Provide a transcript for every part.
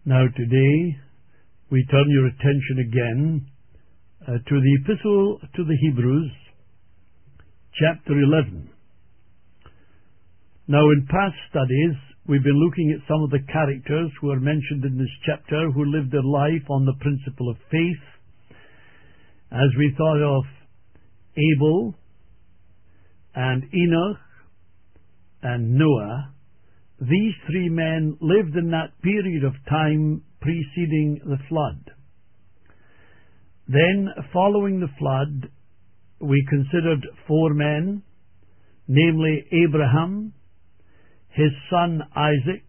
Now today we turn your attention again to the Epistle to the Hebrews, chapter 11. Now in past studies we've been looking at some of the characters who are mentioned in this chapter who lived their life on the principle of faith. As we thought of Abel and Enoch and Noah, these three men lived in that period of time preceding the flood. Then, following the flood, we considered four men, namely Abraham, his son Isaac,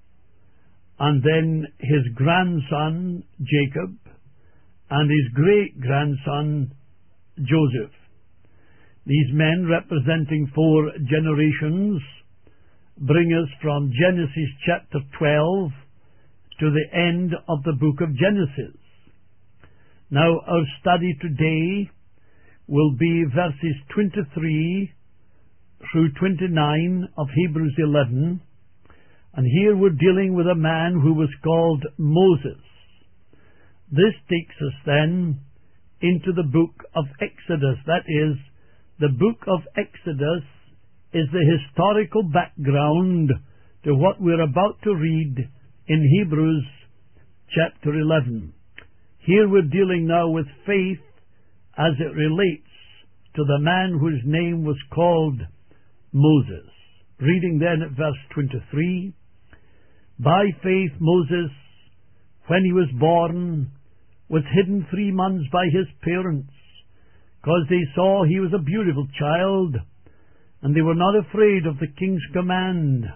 and then his grandson Jacob, and his great-grandson Joseph. These men, representing four generations, bring us from Genesis chapter 12 to the end of the book of Genesis. Now our study today will be verses 23 through 29 of Hebrews 11, and here we're dealing with a man who was called Moses. This takes us then into the book of Exodus. That is, the book of Exodus is the historical background to what we're about to read in Hebrews chapter 11. Here we're dealing now with faith as it relates to the man whose name was called Moses. Reading then at verse 23, "By faith Moses, when he was born, was hidden 3 months by his parents, because they saw he was a beautiful child, and they were not afraid of the king's command.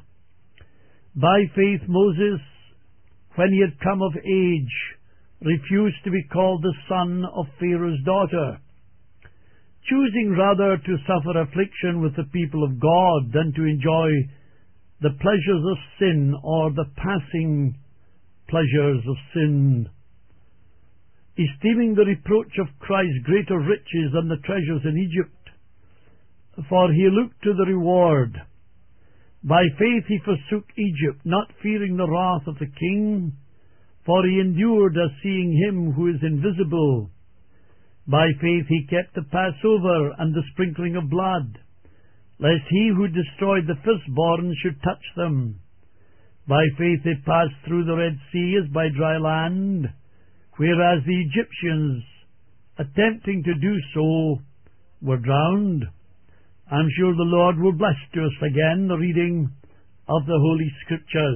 By faith Moses, when he had come of age, refused to be called the son of Pharaoh's daughter, choosing rather to suffer affliction with the people of God than to enjoy the pleasures of sin, or the passing pleasures of sin, esteeming the reproach of Christ greater riches than the treasures in Egypt, for he looked to the reward. By faith he forsook Egypt, not fearing the wrath of the king, for he endured as seeing him who is invisible. By faith he kept the Passover and the sprinkling of blood, lest he who destroyed the firstborn should touch them. By faith they passed through the Red Sea as by dry land, whereas the Egyptians, attempting to do so, were drowned." I'm sure the Lord will bless to us again the reading of the Holy Scriptures.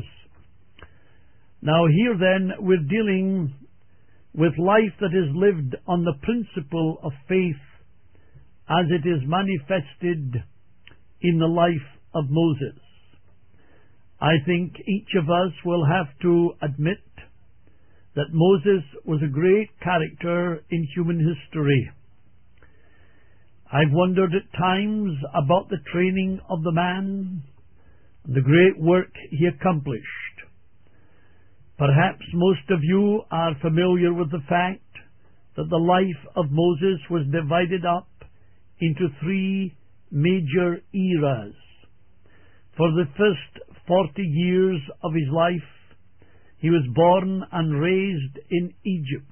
Now here then we're dealing with life that is lived on the principle of faith as it is manifested in the life of Moses. I think each of us will have to admit that Moses was a great character in human history. I've wondered at times about the training of the man and the great work he accomplished. Perhaps most of you are familiar with the fact that the life of Moses was divided up into 3 major eras. For the first 40 years of his life, he was born and raised in Egypt.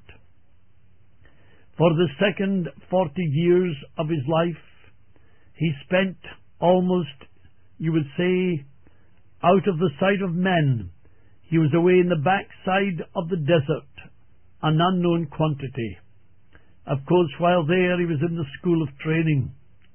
For the second 40 years of his life, he spent almost, you would say, out of the sight of men. He was away in the backside of the desert, an unknown quantity. Of course, while there, he was in the school of training.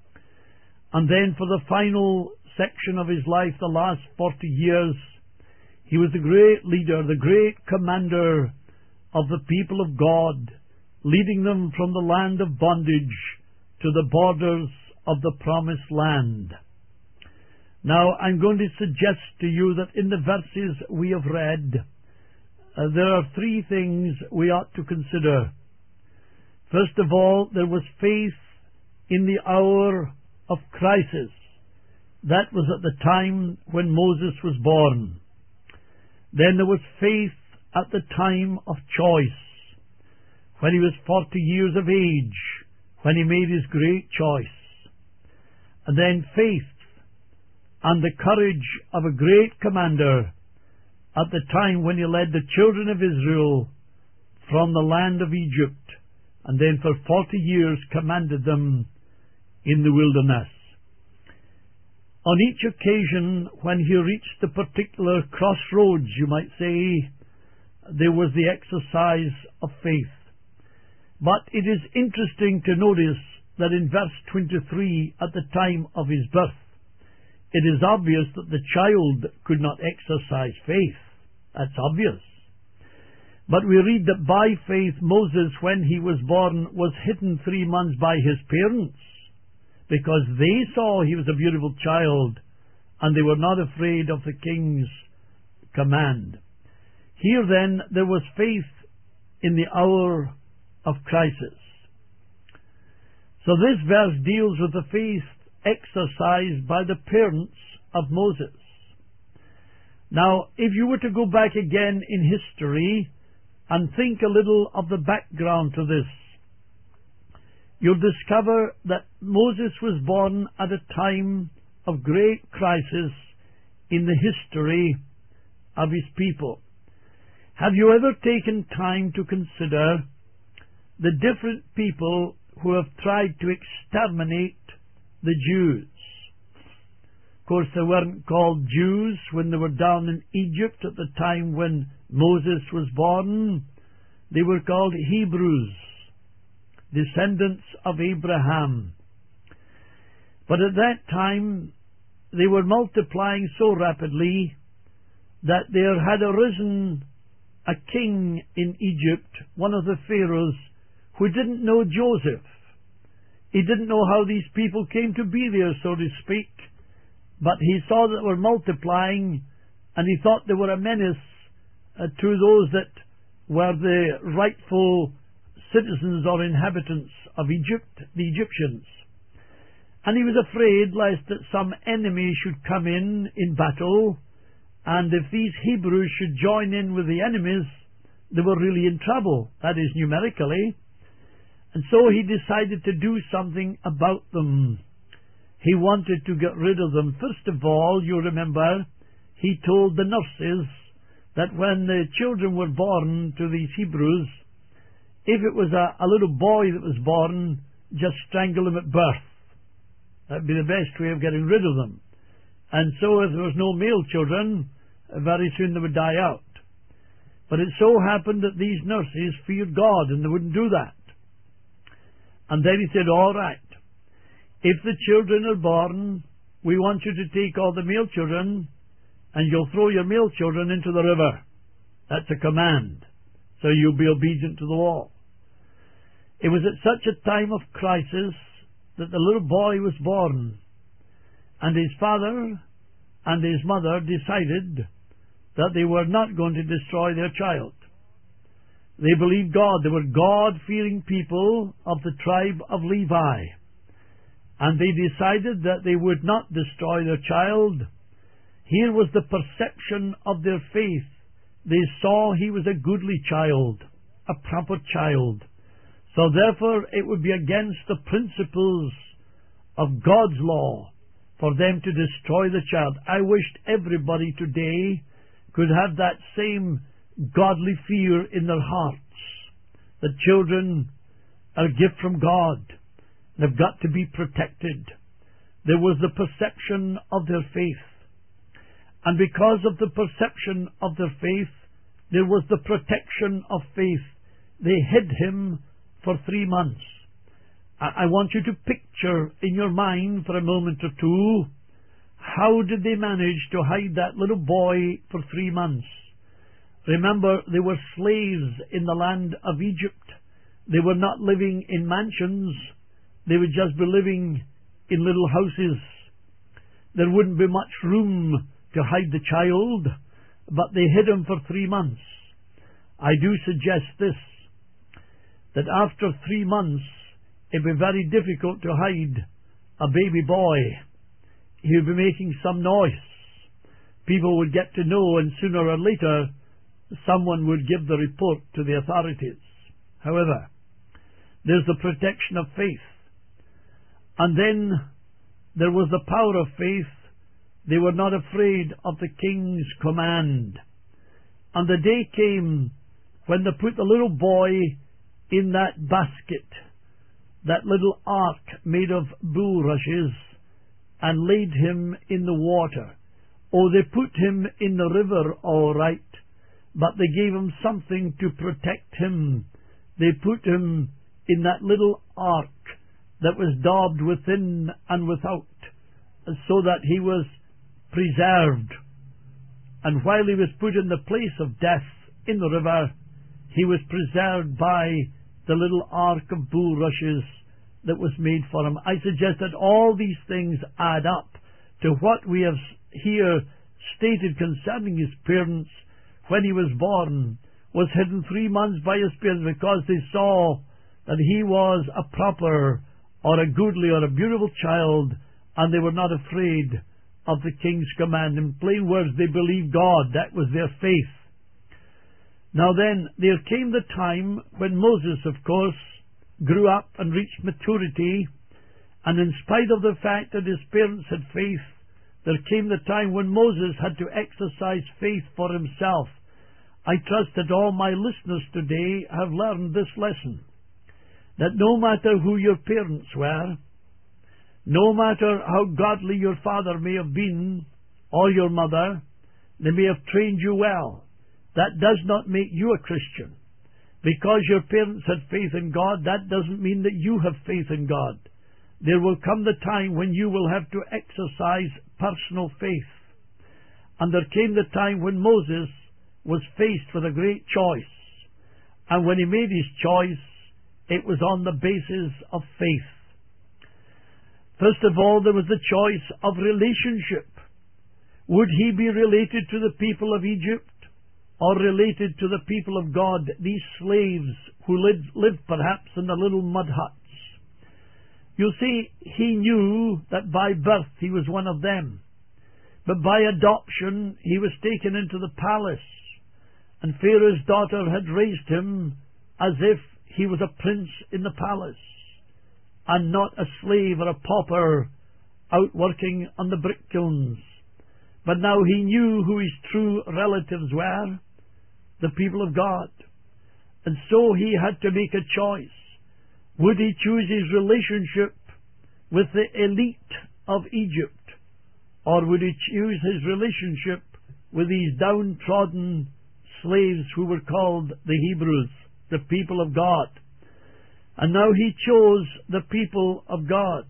And then for the final section of his life, the last 40 years, he was the great leader, the great commander of the people of God, leading them from the land of bondage to the borders of the promised land. Now, I'm going to suggest to you that in the verses we have read, there are 3 things we ought to consider. First of all, there was faith in the hour of crisis. That was at the time when Moses was born. Then there was faith at the time of choice, when he was 40 years of age, when he made his great choice. And then faith and the courage of a great commander at the time when he led the children of Israel from the land of Egypt, and then for 40 years commanded them in the wilderness. On each occasion, when he reached the particular crossroads, you might say, there was the exercise of faith. But it is interesting to notice that in verse 23, at the time of his birth, it is obvious that the child could not exercise faith. That's obvious. But we read that by faith Moses, when he was born, was hidden 3 months by his parents, because they saw he was a beautiful child, and they were not afraid of the king's command. Here then, there was faith in the hour of crisis. So this verse deals with the faith exercised by the parents of Moses. Now, if you were to go back again in history and think a little of the background to this, you'll discover that Moses was born at a time of great crisis in the history of his people. Have you ever taken time to consider the different people who have tried to exterminate the Jews? Of course, they weren't called Jews when they were down in Egypt at the time when Moses was born. They were called Hebrews, descendants of Abraham. But at that time, they were multiplying so rapidly that there had arisen a king in Egypt, one of the pharaohs, who didn't know Joseph. He didn't know how these people came to be there, so to speak, but he saw that they were multiplying, and he thought they were a menace to those that were the rightful citizens or inhabitants of Egypt, the Egyptians. And he was afraid lest that some enemy should come in battle, and if these Hebrews should join in with the enemies, they were really in trouble, that is, numerically. And so he decided to do something about them. He wanted to get rid of them. First of all, you remember, he told the nurses that when the children were born to these Hebrews, if it was a little boy that was born, just strangle him at birth. That would be the best way of getting rid of them. And so if there was no male children, very soon they would die out. But it so happened that these nurses feared God, and they wouldn't do that. And then he said, all right, if the children are born, we want you to take all the male children and you'll throw your male children into the river. That's a command. So you'll be obedient to the law. It was at such a time of crisis that the little boy was born, and his father and his mother decided that they were not going to destroy their child. They believed God. They were God-fearing people of the tribe of Levi. And they decided that they would not destroy their child. Here was the perception of their faith. They saw he was a goodly child, a proper child. So therefore it would be against the principles of God's law for them to destroy the child. I wished everybody today could have that same godly fear in their hearts. The children are a gift from God. They've got to be protected. There was the perception of their faith. And because of the perception of their faith, there was the protection of faith. They hid him for 3 months. I want you to picture in your mind for a moment or two, how did they manage to hide that little boy for 3 months? Remember, they were slaves in the land of Egypt. They were not living in mansions. They would just be living in little houses. There wouldn't be much room to hide the child, but they hid him for 3 months. I do suggest this, that after 3 months, it would be very difficult to hide a baby boy. He would be making some noise. People would get to know, and sooner or later, someone would give the report to the authorities. However, there's the protection of faith. And then there was the power of faith. They were not afraid of the king's command. And the day came when they put the little boy in that basket, that little ark made of bulrushes, and laid him in the water. Oh, they put him in the river, all right, but they gave him something to protect him. They put him in that little ark that was daubed within and without, so that he was preserved. And while he was put in the place of death in the river, he was preserved by the little ark of bulrushes that was made for him. I suggest that all these things add up to what we have here stated concerning his parents. When he was born, was hidden 3 months by his parents, because they saw that he was a proper or a goodly or a beautiful child, and they were not afraid of the king's command. In plain words, they believed God. That was their faith. Now then, there came the time when Moses, of course, grew up and reached maturity, and in spite of the fact that his parents had faith, there came the time when Moses had to exercise faith for himself. I trust that all my listeners today have learned this lesson, that no matter who your parents were, no matter how godly your father may have been, or your mother, they may have trained you well. That does not make you a Christian. Because your parents had faith in God, that doesn't mean that you have faith in God. There will come the time when you will have to exercise personal faith. And there came the time when Moses was faced with a great choice. And when he made his choice, it was on the basis of faith. First of all, there was the choice of relationship. Would he be related to the people of Egypt, or related to the people of God, these slaves who lived perhaps in the little mud huts? You see, he knew that by birth he was one of them. But by adoption he was taken into the palace, and Pharaoh's daughter had raised him as if he was a prince in the palace, and not a slave or a pauper out working on the brick kilns. But now he knew who his true relatives were, the people of God. And so he had to make a choice. Would he choose his relationship with the elite of Egypt, or would he choose his relationship with these downtrodden slaves who were called the Hebrews, the people of God? And now he chose the people of God.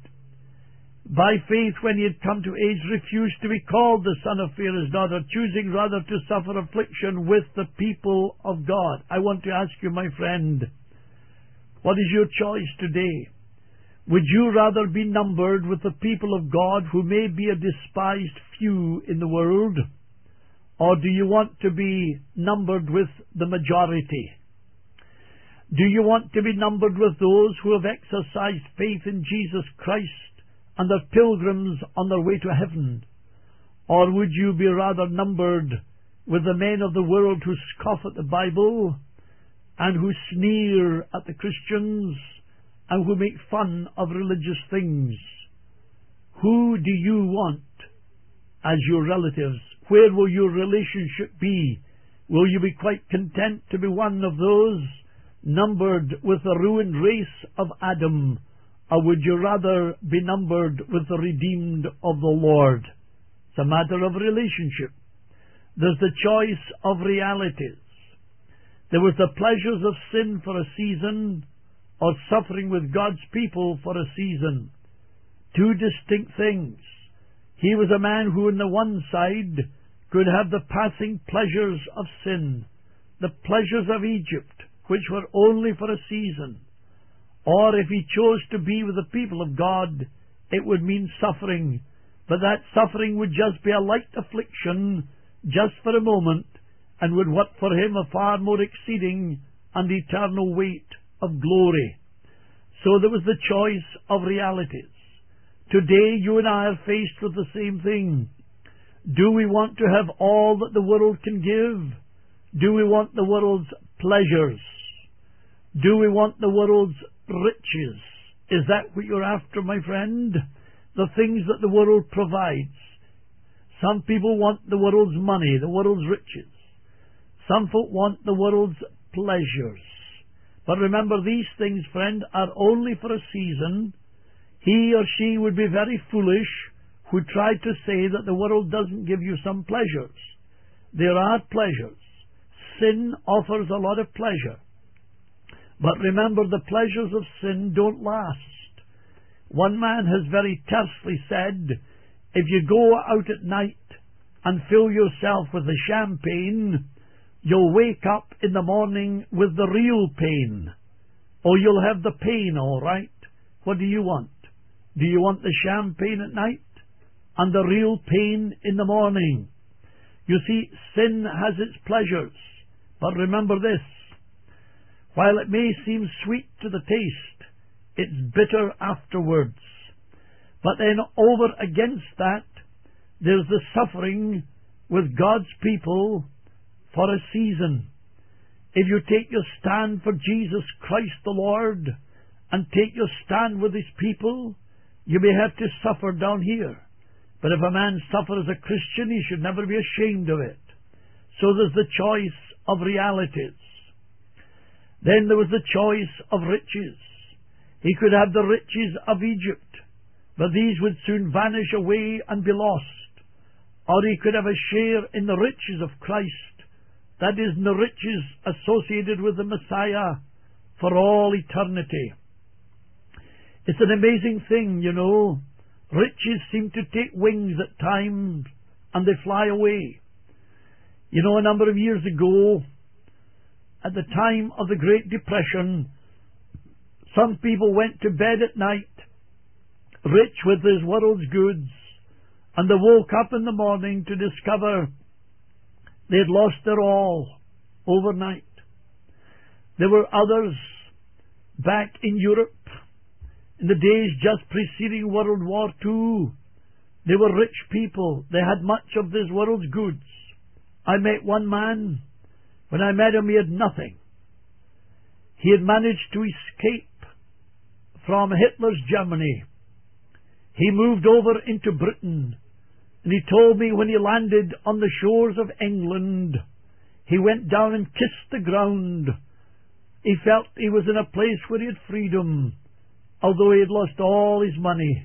By faith, when he had come to age, refused to be called the son of Pharaoh's daughter, choosing rather to suffer affliction with the people of God. I want to ask you, my friend, what is your choice today? Would you rather be numbered with the people of God, who may be a despised few in the world, or do you want to be numbered with the majority? Do you want to be numbered with those who have exercised faith in Jesus Christ and are pilgrims on their way to heaven? Or would you be rather numbered with the men of the world who scoff at the Bible and who sneer at the Christians and who make fun of religious things? Who do you want as your relatives? Where will your relationship be? Will you be quite content to be one of those numbered with the ruined race of Adam, or would you rather be numbered with the redeemed of the Lord? It's a matter of relationship. There's the choice of realities. There was the pleasures of sin for a season, or suffering with God's people for a season. Two distinct things. He was a man who on the one side could have the passing pleasures of sin, the pleasures of Egypt, which were only for a season. Or if he chose to be with the people of God, it would mean suffering. But that suffering would just be a light affliction, just for a moment, and would work for him a far more exceeding and eternal weight of glory. So there was the choice of realities. Today you and I are faced with the same thing. Do we want to have all that the world can give? Do we want the world's pleasures? Do we want the world's riches? Is that what you're after, my friend? The things that the world provides. Some people want the world's money, the world's riches. Some folk want the world's pleasures. But remember, these things, friend, are only for a season. He or she would be very foolish who tried to say that the world doesn't give you some pleasures. There are pleasures. Sin offers a lot of pleasure. But remember, the pleasures of sin don't last. One man has very tersely said, if you go out at night and fill yourself with the champagne, you'll wake up in the morning with the real pain. Or you'll have the pain, all right. What do you want? Do you want the champagne at night and the real pain in the morning? You see, sin has its pleasures. But remember this, while it may seem sweet to the taste, it's bitter afterwards. But then over against that, there's the suffering with God's people for a season. If you take your stand for Jesus Christ the Lord and take your stand with His people, you may have to suffer down here. But if a man suffers as a Christian, he should never be ashamed of it. So there's the choice of realities. Then there was the choice of riches. He could have the riches of Egypt, but these would soon vanish away and be lost. Or he could have a share in the riches of Christ, that is, in the riches associated with the Messiah for all eternity. It's an amazing thing, you know. Riches seem to take wings at times and they fly away. You know, a number of years ago, at the time of the Great Depression, some people went to bed at night rich with this world's goods, and they woke up in the morning to discover they had lost their all overnight. There were others back in Europe in the days just preceding World War II. They were rich people. They had much of this world's goods. I met one man. When I met him, he had nothing. He had managed to escape from Hitler's Germany. He moved over into Britain, and he told me when he landed on the shores of England, he went down and kissed the ground. He felt he was in a place where he had freedom, although he had lost all his money.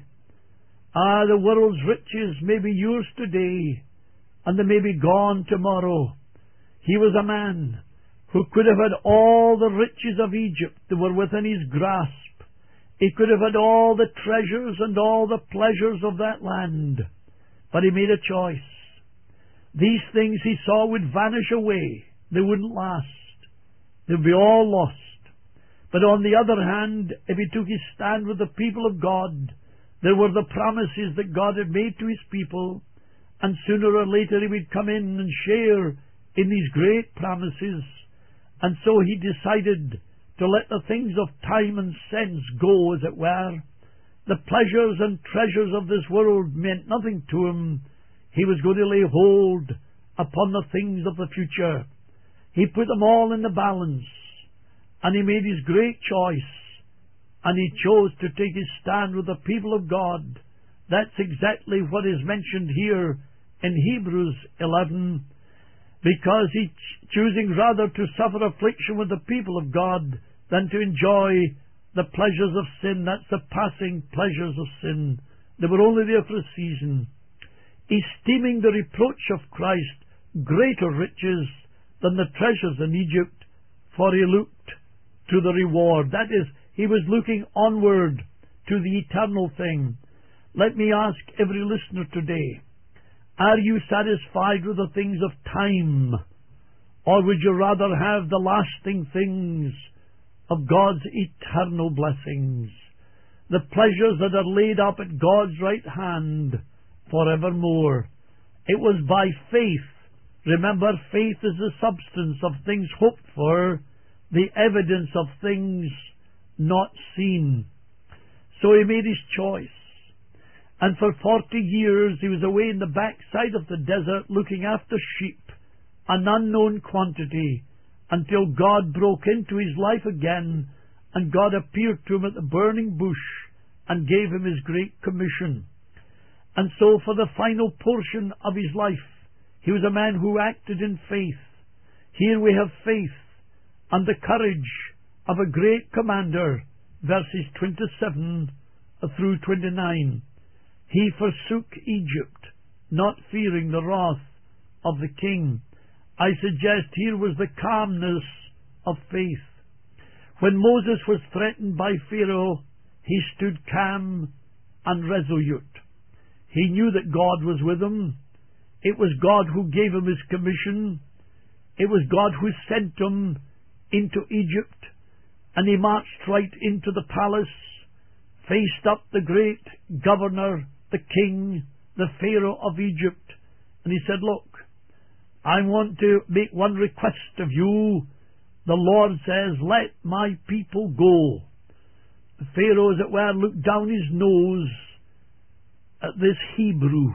The world's riches may be yours today, and they may be gone tomorrow. He was a man who could have had all the riches of Egypt that were within his grasp. He could have had all the treasures and all the pleasures of that land. But he made a choice. These things he saw would vanish away. They wouldn't last. They'd be all lost. But on the other hand, if he took his stand with the people of God, there were the promises that God had made to His people, and sooner or later He would come in and share in these great promises. And so he decided to let the things of time and sense go, as it were. The pleasures and treasures of this world meant nothing to him. He was going to lay hold upon the things of the future. He put them all in the balance, and he made his great choice, and he chose to take his stand with the people of God. That's exactly what is mentioned here in Hebrews 11, because he's choosing rather to suffer affliction with the people of God than to enjoy the pleasures of sin. That's the passing pleasures of sin. They were only there for a season. Esteeming the reproach of Christ greater riches than the treasures in Egypt, for he looked to the reward. That is, he was looking onward to the eternal thing. Let me ask every listener today, are you satisfied with the things of time, or would you rather have the lasting things of God's eternal blessings, the pleasures that are laid up at God's right hand forevermore? It was by faith. Remember, faith is the substance of things hoped for, the evidence of things not seen. So he made his choice. And for 40 years he was away in the backside of the desert looking after sheep, an unknown quantity, until God broke into his life again, and God appeared to him at the burning bush and gave him his great commission. And so for the final portion of his life, he was a man who acted in faith. Here we have faith and the courage of a great commander, verses 27 through 29. He forsook Egypt, not fearing the wrath of the king. I suggest here was the calmness of faith. When Moses was threatened by Pharaoh, he stood calm and resolute. He knew that God was with him. It was God who gave him his commission. It was God who sent him into Egypt, and he marched right into the palace, faced up the great governor, the king, the Pharaoh of Egypt, and he said, look, I want to make one request of you. The Lord says, let my people go. The Pharaoh, as it were, looked down his nose at this Hebrew,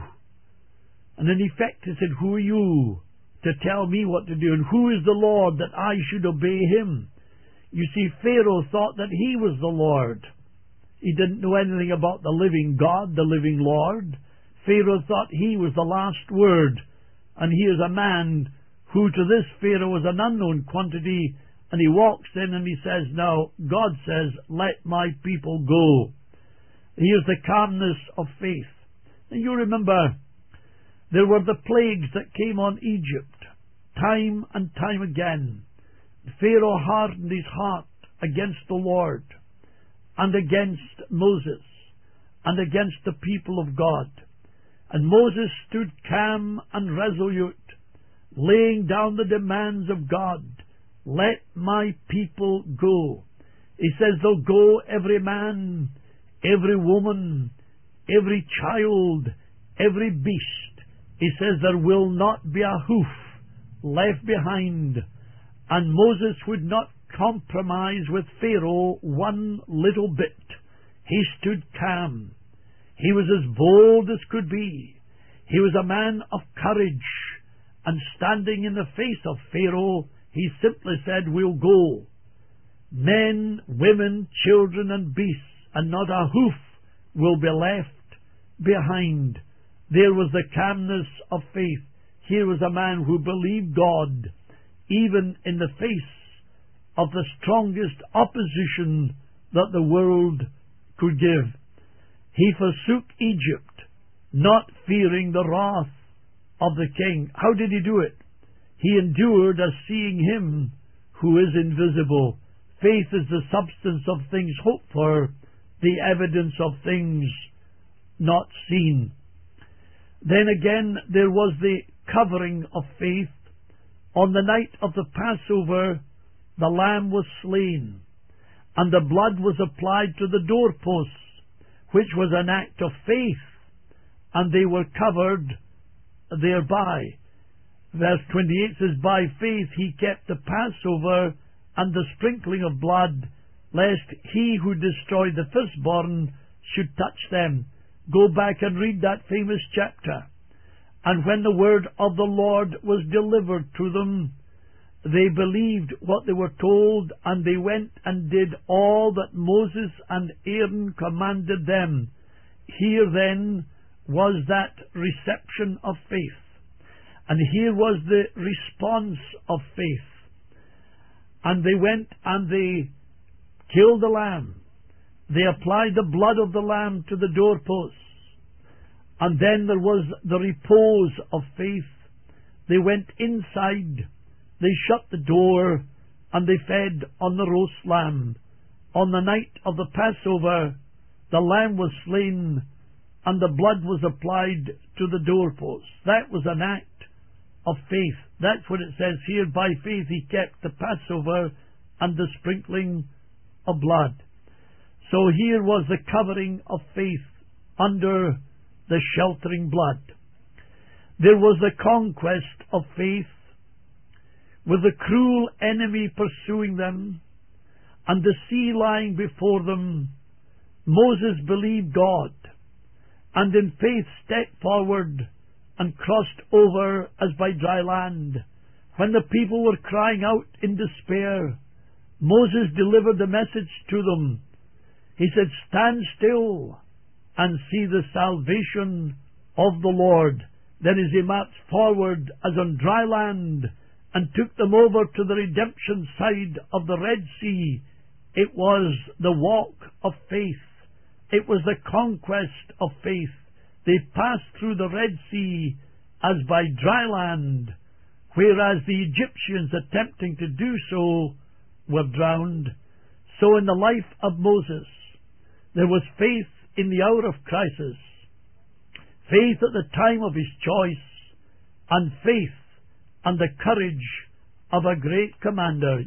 and in effect he said, who are you to tell me what to do, and who is the Lord that I should obey him? You see, Pharaoh thought that he was the Lord. He didn't know anything about the living God, the living Lord. Pharaoh thought he was the last word, and here's a man who to this Pharaoh was an unknown quantity, and he walks in and he says, now, God says, let my people go. Here's the calmness of faith. And you remember, there were the plagues that came on Egypt, time and time again. Pharaoh hardened his heart against the Lord, and against Moses, and against the people of God. And Moses stood calm and resolute, laying down the demands of God. Let my people go. He says, they'll go every man, every woman, every child, every beast. He says, there will not be a hoof left behind. And Moses would not compromise with Pharaoh one little bit. He stood calm. He was as bold as could be. He was a man of courage. And standing in the face of Pharaoh, he simply said, we'll go. Men, women, children, and beasts, and not a hoof will be left behind. There was the calmness of faith. Here was a man who believed God, even in the face of the strongest opposition that the world could give. He forsook Egypt, not fearing the wrath of the king. How did he do it? He endured as seeing him who is invisible. Faith is the substance of things hoped for, the evidence of things not seen. Then again, there was the covering of faith. On the night of the Passover, the lamb was slain, and the blood was applied to the doorposts, which was an act of faith, and they were covered thereby. Verse 28 says, by faith he kept the Passover and the sprinkling of blood, lest he who destroyed the firstborn should touch them. Go back and read that famous chapter. And when the word of the Lord was delivered to them, they believed what they were told, and they went and did all that Moses and Aaron commanded them. Here then was that reception of faith. And here was the response of faith. And they went and they killed the lamb. They applied the blood of the lamb to the doorposts. And then there was the repose of faith. They went inside, they shut the door, and they fed on the roast lamb. On the night of the Passover, the lamb was slain, and the blood was applied to the doorposts. That was an act of faith. That's what it says here. By faith he kept the Passover and the sprinkling of blood. So here was the covering of faith under the sheltering blood. There was the conquest of faith, with the cruel enemy pursuing them and the sea lying before them. Moses believed God, and in faith stepped forward and crossed over as by dry land. When the people were crying out in despair, Moses delivered the message to them. He said, stand still and see the salvation of the Lord. Then as he marched forward as on dry land, and took them over to the redemption side of the Red Sea. It was the walk of faith. It was the conquest of faith. They passed through the Red Sea as by dry land, whereas the Egyptians attempting to do so were drowned. So in the life of Moses, there was faith in the hour of crisis, faith at the time of his choice, and faith and the courage of a great commander.